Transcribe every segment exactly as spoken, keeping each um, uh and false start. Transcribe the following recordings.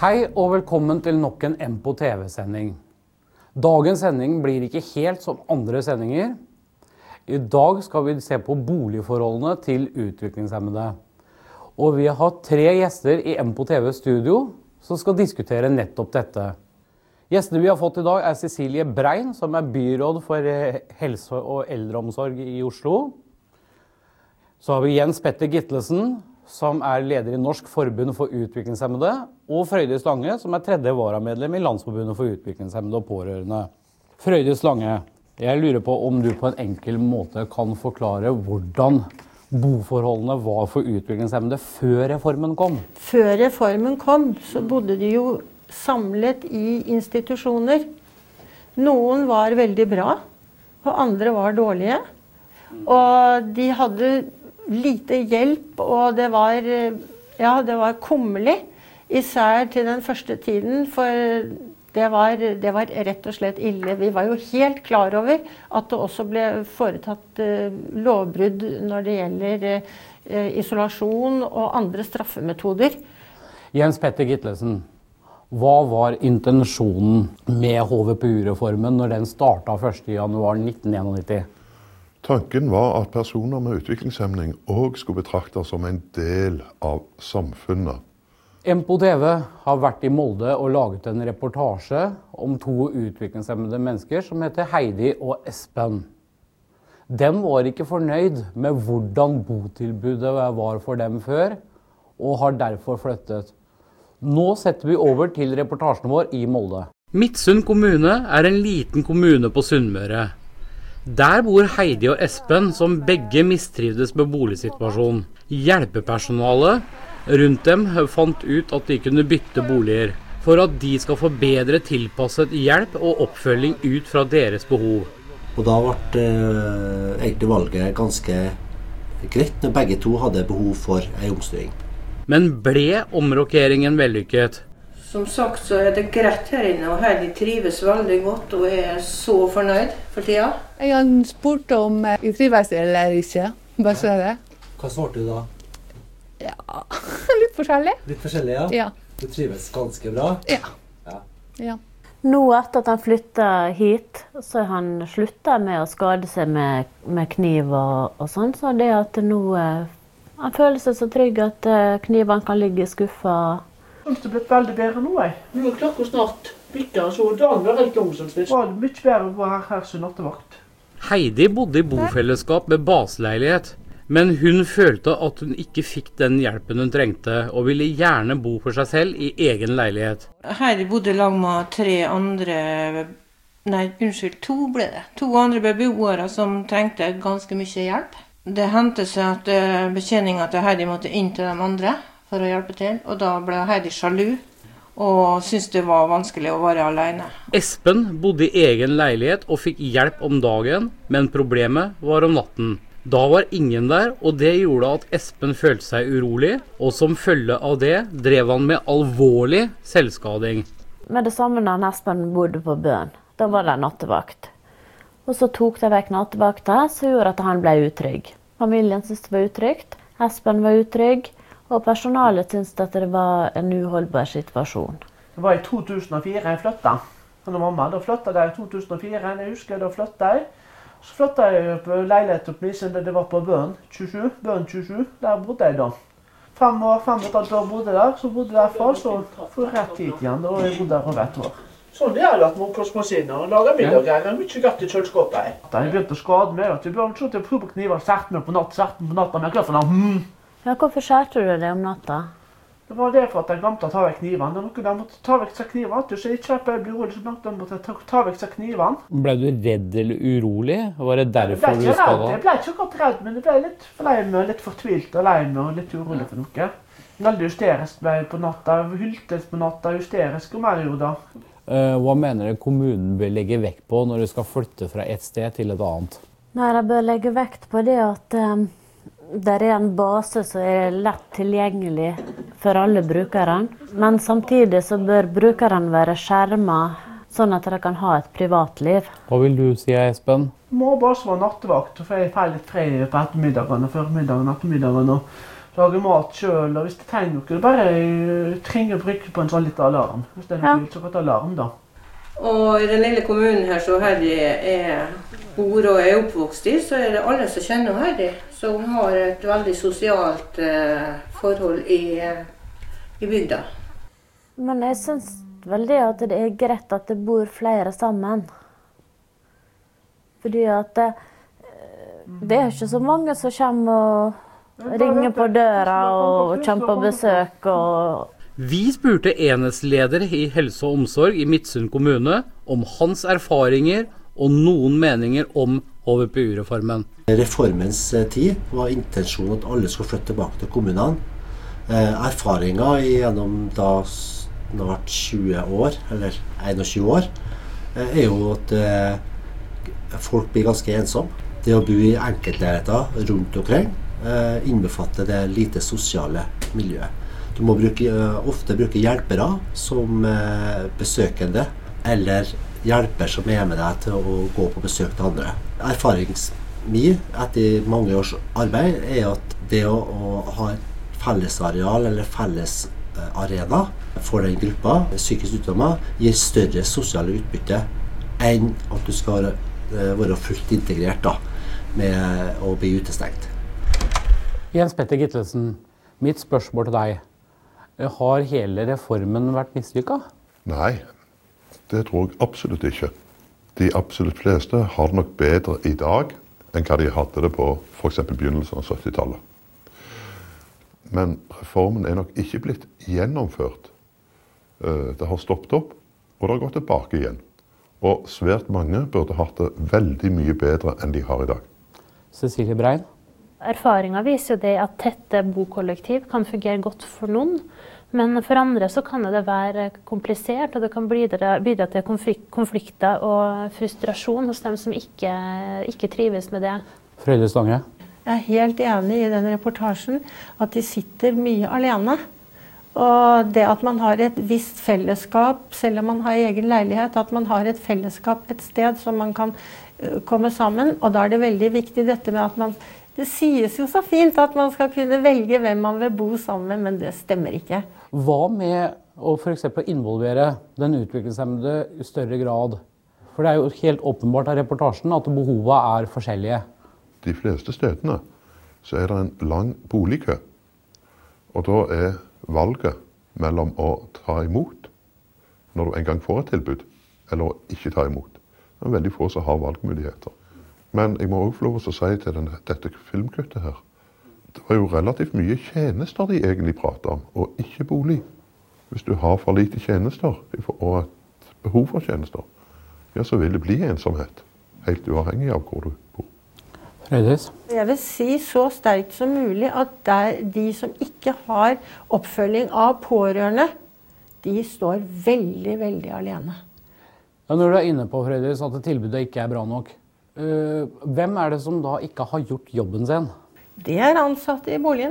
Hei og velkommen til nok en M P O T V-sending. Dagens sending blir ikke helt som andre sendinger. I dag skal vi se på boligforholdene til utviklingshemmede. Og vi har tre gjester i M P O T V-studio som skal diskutere nettopp dette. Gjestene vi har fått i dag er Cecilie Brein, som er byråd for helse- og eldreomsorg i Oslo. Så har vi Jens Petter Gitlesen, som er leder i Norsk Forbund for Utviklingshemmede, og Frøydis Lange, som er tredje varamedlem i Landsforbundet for Utviklingshemmede og pårørende. Frøydis Lange, jeg lurer på om du på en enkel måte kan forklare hvordan boforholdene var for utviklingshemmede før reformen kom? Før reformen kom, så bodde de jo samlet i institusjoner. Noen var veldig bra, og andre var dårlige. Og de hadde lite hjelp, og det var, ja, det var kummerlig, især til den første tiden, for det var, det var rett og slett ille. Vi var jo helt klar over at det også ble foretatt uh, lovbrudd når det gjelder uh, isolasjon og andre straffemetoder. Jens Petter Gitlesen, hva var intensjonen med H V P U-reformen når den startet første januar nitten nittien? Tanken var at personer med utviklingshemning også skulle betraktes som en del av samfunnet. M P O T V har vært i Molde og laget en reportasje om to utviklingshemmede mennesker som heter Heidi og Espen. De var ikke fornøyd med hvordan botilbudet var for dem før, og har derfor flyttet. Nå setter vi over til reportasjen vår i Molde. Midtsund kommune er en liten kommune på Sunnmøre. Der bor Heidi og Espen, som begge mistrivdes med boligsituasjonen. Hjelpepersonalet rundt dem fant ut at de kunne bytte boliger, for at de skal få bedre tilpasset hjelp og oppfølging ut fra deres behov. Og da ble eh, egentlig valget ganske greit, når begge to hadde behov for en omstyring. Men ble omrokeringen vellykket? Som sagt så er det greit her inne, og Heidi trives veldig godt og er så fornøyd for tida. Jeg har spurt om jeg trives eller ikke, bare så det. Hva svarte du da? Ja, litt forskjellig. Litt forskjellig, ja? Ja. Du trives ganske bra? Ja. Ja. Ja. Nå etter at han flyttet hit, så han sluttet med å skade seg med, med kniv og, og sånn, så det at nå eh, han føler seg så trygg at eh, knivene kan ligge i skuffa. Det har blitt veldig bedre nå, jeg. Nå er klokka snart bytta, så dagen var helt lang, synes jeg. Det var mye bedre å være her som nattevakt. Heidi bodde i bofellesskap med baseleilighet, men hun følte at hun ikke fikk den hjelpen hun trengte, og ville gjerne bo for seg selv i egen leilighet. Heidi bodde lag med tre andre, nei, unnskyld, to ble det. To andre beboere som trengte ganske mye hjelp. Det hendte seg at uh, betjeningen til Heidi måtte inn til de andre for å hjelpe til, og da ble Heidi sjalu og syntes det var vanskelig å være alene. Espen bodde i egen leilighet og fikk hjelp om dagen, men problemet var om natten. Da var ingen der, og det gjorde at Espen følte seg urolig, og som følge av det drev han med alvorlig selvskading. Med det samme når Espen bodde på bøen, da var det nattevakt. Og så tok de vekk nattevakta, så gjorde at han ble utrygg. Familien syntes det var utrygt, Espen var utrygg, og personalet syntes at det var en uholdbar situasjon. Det var i to tusen og fire jeg flyttet. Han og mamma, da flyttet jeg i to tusen og fire, jeg husker da flyttet jeg. Så flyttet jeg på leilighet opp i siden det var på Bøen tjuesju, Bøen tjuesju, der bodde jeg da. Fem år, fem og et halvt år bodde der, så bodde jeg derfra, så for rett hit igjen, og jeg bodde der over et år. Sånn det er det at man koster maskiner og lager middag, jeg har mye godt i kjøleskapet. Jeg begynte å skade meg, at jeg begynte å prøve på kniver, serte meg på natt, serte meg på natt, men jeg klarte for noe. Ja, hvorfor skjærte du deg om natta? Det var det for at jeg glemte å ta vekk knivene. Det var noe måtte ta vekk seg knivene, så jeg kjøpte jeg blir rolig så langt, måtte jeg ta, ta vekk seg knivene. Ble du redd eller urolig? Var det derfor du skadet? Jeg ble ikke akkurat redd, men jeg ble litt lei meg, litt fortvilt og lei meg og litt urolig for noe. Veldig hysterisk ble jeg på natta, hyltes på natta, hysterisk og mer jo da. Hva mener du kommunen bør legge vekt på når du skal flytte fra et sted til et annet? Nei, jeg bør legge vekt på det at um, det er en base som er lett tilgjengelig for alle brukerne, men samtidig så bør brukeren være skjermet, sånn at de kan ha et privatliv. Hva vil du si, Espen? Må bare være nattevakt, for jeg får litt fri på ettermiddagen og formiddagen og ettermiddagen, og lage mat selv, og hvis det trenger noe, bare trenger å bruke på en sånn liten alarm. Hvis det er noe ja. Så godt alarm da. Og i den lille kommunen her så Herdi er bor og er oppvokst i, så er det alle som kjenner Herdi. Så hun har et veldig sosialt eh, forhold i, i bygda. Men jeg synes vel det at det er greit at det bor flere sammen. Fordi at det, det er ikke så mange som kommer og ringer på døra og kommer på besøk og... Vi spurte enhetsleder i helse og omsorg i Midtsund kommune om hans erfaringer og noen meninger om H V P U-reformen. Reformens tid var intensjonen at alle skulle flytte tilbake til kommunene. Eh, erfaringer gjennom da snart tjue år, eller enogtjue år, eh, er jo at eh, folk blir ganske ensomme. Det å bo i enkeltleiligheter rundt omkring eh, innbefatter det lite sosiale miljøet. Du må bruke, ofte bruke hjelpere som eh, besøkende, eller hjelper som er med deg til å gå på besøk til andre. Erfarings min etter mange års arbeid er at det å, å ha et fellesareal eller fellesarena for den gruppa, psykisk utdommer, gir større sosiale utbytte enn at du skal eh, være fullt integrert da, med å bli utestengt. Jens Petter Gittelsen, mitt spørsmål til deg. Har hele reformen vært mislykket? Nei, det tror jeg absolutt ikke. De absolutt fleste har det nok bedre i dag enn hva de hadde det på for eksempel begynnelsen av syttitallet. Men reformen er nok ikke blitt gjennomført. Det har stoppet opp, og det har gått tilbake igjen. Og svært mange burde hatt det veldig mye bedre enn de har i dag. Cecilie Brein? Erfaringen viser jo det at tette bokollektiv kan fungere godt for noen, men for andre så kan det være komplisert, og det kan bidra, bidra til konflikter og frustrasjon hos dem som ikke, ikke trives med det. Frøyde Stange? Jeg er helt enig i den reportasjen at de sitter mye alene. Og det at man har et visst fellesskap, selv om man har egen leilighet, at man har et fellesskap et sted som man kan komme sammen, og da er det veldig viktig dette med at man det sies jo så fint at man skal kunne velge hvem man vil bo sammen med, men det stemmer ikke. Hva med å for eksempel involvere den utviklingshemmede i større grad? For det er jo helt åpenbart av reportasjen at behovene er forskjellige. De fleste stedene så er det en lang boligkø. Og da er valget mellom å ta imot når du en gang får et tilbud, eller å ikke ta imot. Det er veldig få som har valgmuligheter. Men jeg må også få lov til å si til denne, dette filmkuttet her, det var jo relativt mye tjenester de egentlig prater om, og ikke bolig. Hvis du har for lite tjenester og et behov for tjenester, ja, så vil det bli ensomhet, helt uavhengig av hvor du bor. Frøydis? Jeg vil si så sterkt som mulig at der de som ikke har oppfølging av pårørende, de står veldig, veldig alene. Ja, når du er inne på, Frøydis, at tilbudet ikke er bra nok, Uh, hvem er det som da ikke har gjort jobben sin? Det er ansatte i boligen.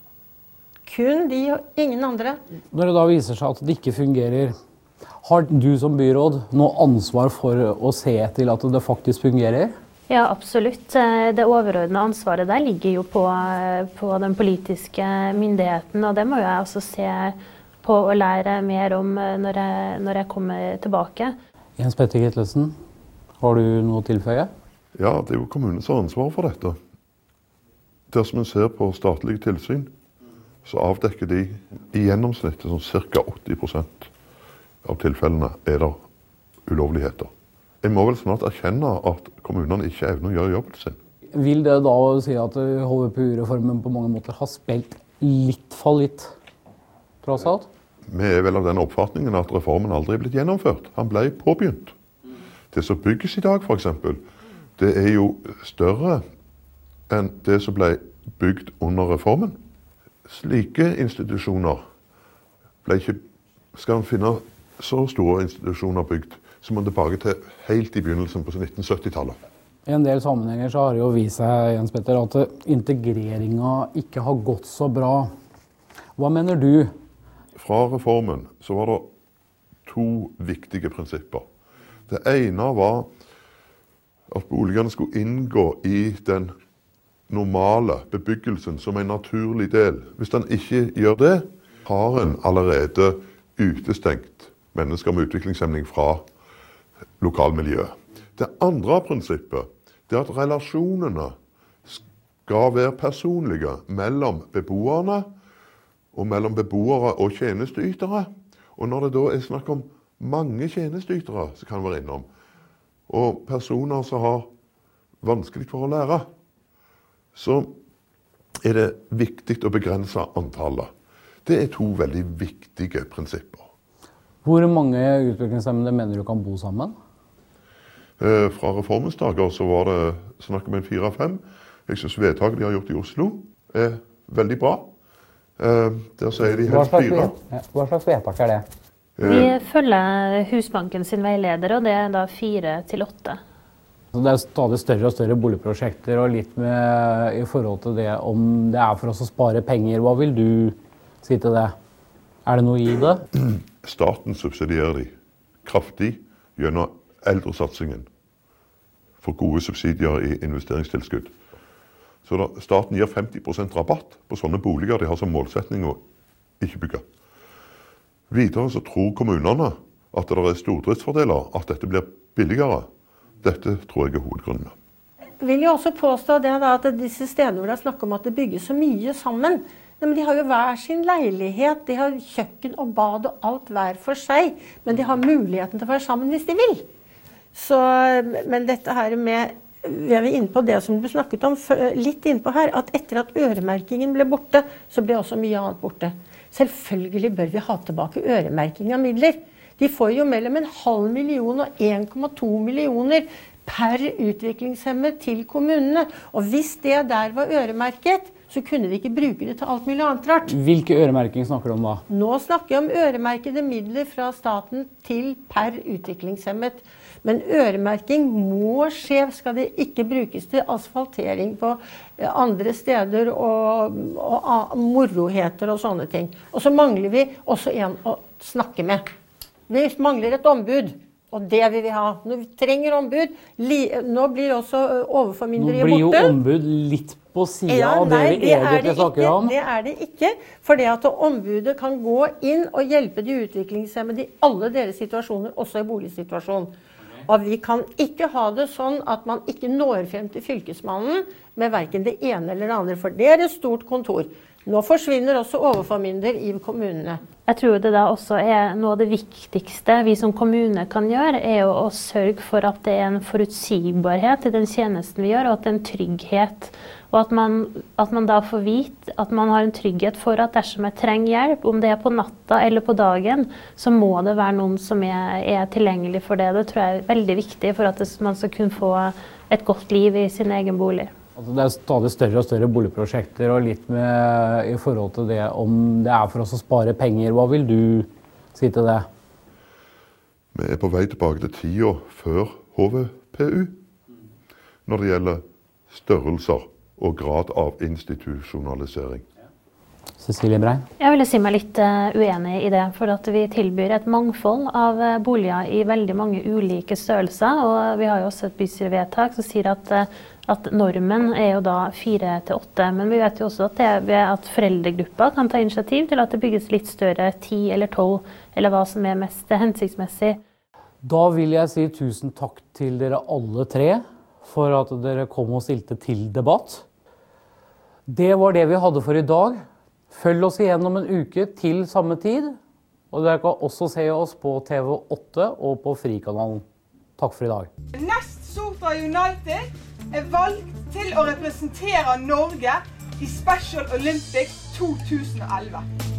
Kun de og ingen andre. Når det da viser seg at det ikke fungerer, har du som byråd noe ansvar for å se til at det faktisk fungerer? Ja, absolutt. Det overordnede ansvaret der ligger jo på, på den politiske myndigheten, og det må jeg også se på og lære mer om når jeg, når jeg kommer tilbake. Jens Petter Gittelsen, har du noe å tilføye? Ja, det er jo kommunens ansvar for dette. Dersom man ser på statlige tilsyn, så avdekker de i gjennomsnittet som ca. åtti prosent av tilfellene er det ulovligheter. Jeg må vel snart erkjenne at kommunene ikke evner å gjøre jobben sin. Vil det da si at H V P U-reformen på mange måter har spilt litt for litt, tross alt? Vi er vel av den oppfatningen at reformen aldri er blitt gjennomført. Han ble påbegynt. Det som bygges i dag, for eksempel, det er jo større enn det som ble bygd under reformen. Slike institusjoner ble ikke, skal man finne så store institusjoner bygd, så må man tilbake til helt i begynnelsen på nitten syttitallet. I en del sammenhenger så har det jo vist seg, Jens Petter, at integreringen ikke har gått så bra. Hva mener du? Fra reformen så var det to viktige prinsipper. Det ene var at boligene skulle inngå i den normale bebyggelsen som en naturlig del. Hvis den ikke gjør det, har en allerede utestengt mennesker med utviklingshemming fra lokalmiljøet. Det andre prinsippet det er at relasjonene skal være personlige mellom beboerne og mellom beboere og tjenesteytere. Og når det da er snakk om mange tjenesteytere som kan være innom, og personer som har vanskelig for å lære, så er det viktig å begrense antallet. Det er to veldig viktige prinsipper. Hvor mange utviklingshemmede mener du kan bo sammen? Eh, fra reformens dager så var det snakk om en fire-fem. Jeg synes vedtaket de har gjort i Oslo er veldig bra. Eh, der sier de helst fire. Hva slags vedtak er det? Vi følger Husbanken sin veileder, og det er da fire til åtte. Det er stadig større og større boligprosjekter, og litt med i forhold til det om det er for oss å spare penger. Hva vil du si til det? Er det noe i det? Staten subsidierer de kraftig gjennom eldresatsingen for gode subsidier i investeringstilskudd. Så da, staten gir femti prosent rabatt på sånne boliger de har som målsetning å ikke bygge. Videre så tror kommunene at det er stordriftsfordeler, at dette blir billigere. Dette tror jeg er hovedgrunnen. Jeg vil jo også påstå det da, at disse stedene hvor det er snakk om at det bygges så mye sammen, men de har jo hver sin leilighet, de har kjøkken og bad og alt hver for seg, men de har muligheten til å være sammen hvis de vil. Så, men dette her med, vi er inne på det som du snakket om litt innpå her, at etter at øremerkingen ble borte, så ble også mye annet borte. Selvfølgelig bør vi ha tilbake øremerking av midler. De får jo mellom en halv million og en komma to millioner per utviklingshemmet til kommunene. Og hvis det der var øremerket, så kunne vi ikke bruke det til alt mulig annet rart. Hvilke øremerking snakker du om da? Nå snakker jeg om øremerkede midler fra staten til per utviklingshemmet. Men øremerking må skje, skal det ikke brukes til asfaltering på andre steder og, og moroheter og sånne ting. Og så mangler vi også en å snakke med. Vi mangler et ombud, og det vil vi ha. Når vi trenger ombud, nå blir også overformynderiet borte. Nå blir jo ombud litt på siden ja, av det nei, vi egentlig snakker om. Det er det ikke, for det at ombudet kan gå inn og hjelpe de utviklingshemmede i alle deres situasjoner, også i boligsituasjonen. Og vi kan ikke ha det sånn at man ikke når frem til fylkesmannen med hverken det ene eller det andre, for det er et stort kontor. Nå forsvinner også overformynder i kommunene. Jeg tror det da også er noe av det viktigste vi som kommune kan gjøre, er jo å sørge for at det er en forutsigbarhet i den tjenesten vi gjør, og at det er en trygghet. Og at man, at man da får vite at man har en trygghet for at dersom jeg trenger hjelp, om det er på natta eller på dagen, så må det være noen som er, er tilgjengelig for det. Det tror jeg er veldig viktig for at det, man skal kunne få et godt liv i sin egen bolig. Altså det er stadig større og større boligprosjekter, og litt med i forhold til det om det er for oss å spare penger. Hva vil du si til det? Vi er på vei tilbake til tida før H V P U, når det gjelder størrelser og grad av institusjonalisering. Cecilie Brei? Jeg vil si meg litt uenig i det, for at vi tilbyr et mangfold av boliger i veldig mange ulike størrelser, og vi har jo også et bystyrevedtak som sier at, at normen er jo da fire til åtte, men vi vet jo også at det er ved at foreldregrupper kan ta initiativ til at det bygges litt større, ti eller tolv, eller hva som er mest hensiktsmessig. Da vil jeg si tusen takk til dere alle tre for at dere kom og stilte til debatt. Det var det vi hadde for i dag. Følg oss igjen om en uke til samme tid, og dere kan også se oss på T V åtte og på Frikanalen. Takk for i dag. Nest Sotra United er valgt til å representere Norge i Special Olympics to tusen og elleve.